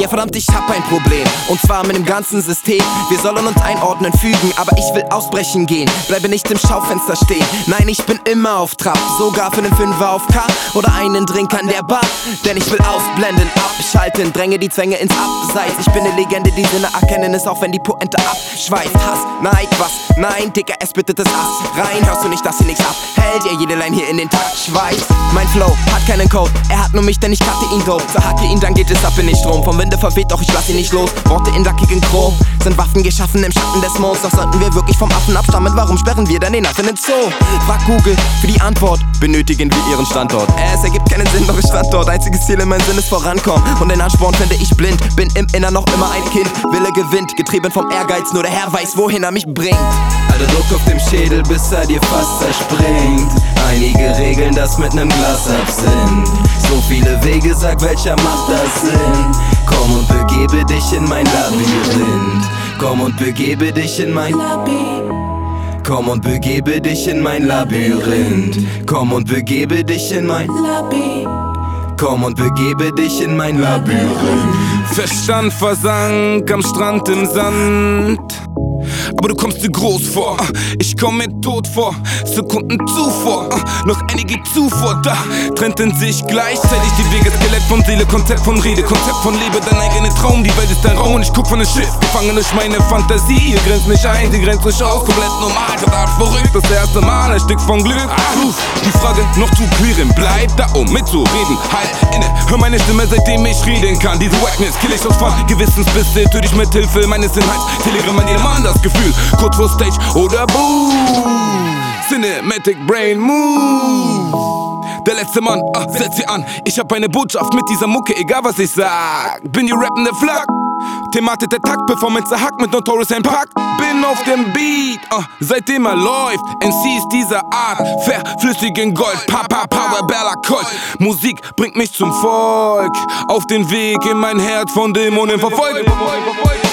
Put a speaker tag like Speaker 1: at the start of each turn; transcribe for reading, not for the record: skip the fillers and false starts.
Speaker 1: mir, verdammt, ich hab ein Problem. Und zwar mit dem ganzen System. Wir sollen uns einordnen, fügen, aber ich will ausbrechen gehen. Bleibe nicht im Schaufenster stehen. Nein, ich bin immer auf Trab, sogar für den Fünfer auf K oder einen Drink an der Bar. Denn ich will ausblenden, abschalten, dränge die Zwänge ins Abseits. Ich bin eine Legende, die Sinne erkennen es auch, wenn die Pointe abschweift. Hass, Neid, was? Nein, Dicker, es bittet das Ass rein. Hörst du nicht, dass hier nichts abhält? Ja, jede Line hier in den Takt schweißt. Mein Flow hat keinen Code, er hat nur mich, denn ich cutte ihn dope. Zerhacke ihn, dann geht es ab in den Strom. Vom Winde verweht, doch ich lass ihn nicht los. Worte in lackigen Chrom sind Waffen geschaffen im Schatten des Monds. Doch sollten wir wirklich vom Affen abstammen, warum sperren wir dann den Affen ins Zoo? Frag Google für die Antwort, benötigen wir ihren Standort. Es ergibt keinen Sinn, doch ich stand dort. Einziges Ziel in meinem Sinn ist vorankommen. Und den Ansporn finde ich blind. Bin im Innern noch immer ein Kind. Wille gewinnt, getrieben vom Ehrgeiz. Nur der Herr weiß, wohin er mich bringt.
Speaker 2: Alter Druck auf dem Schädel, bis er dir fast zerspringt. Einige Regeln, das mit nem Glas Absinth. So viele Wege, sag, welcher macht das Sinn? Komm und begebe dich in mein Labyrinth. Komm und begebe dich in mein Komm und begebe dich in mein Labyrinth. Komm und begebe dich in mein Komm und begebe dich in mein Labyrinth.
Speaker 3: Verstand versank am Strand im Sand. Aber du kommst dir groß vor, ich komm mir tot vor. Sekunden zuvor, noch einige Zufuhr da. Trennten sich gleichzeitig die Wege, Skelett von Seele, Konzept von Rede, Konzept von Lebe, dein eigener Traum. Die Welt ist dein Raum und ich guck von dem Schiff, gefangen durch meine Fantasie. Ihr grenzt mich ein, sie grenzt euch aus, komplett normal, total verrückt. Das erste Mal, ein Stück von Glück. Die Frage noch zu klären, bleib da, um mitzureden. Halt inne, hör meine Stimme, seitdem ich reden kann. Diese Wackness kill ich aus von Gewissensbisse, töte ich mit Hilfe meines Inhalts. Verliere mein Mann das Gefühl, kurz vor Stage oder Boom. Cinematic Brain Move. Der letzte Mann, setz sie an. Ich hab eine Botschaft mit dieser Mucke, egal was ich sag. Bin die rappende Flak. Thematik der Takt, Performance der Hack mit Notorious Impact. Bin auf dem Beat, seitdem er läuft. NC ist dieser Art, verflüssigen Gold. Power, Bella Colt. Musik bringt mich zum Volk. Auf den Weg in mein Herz von Dämonen verfolgt.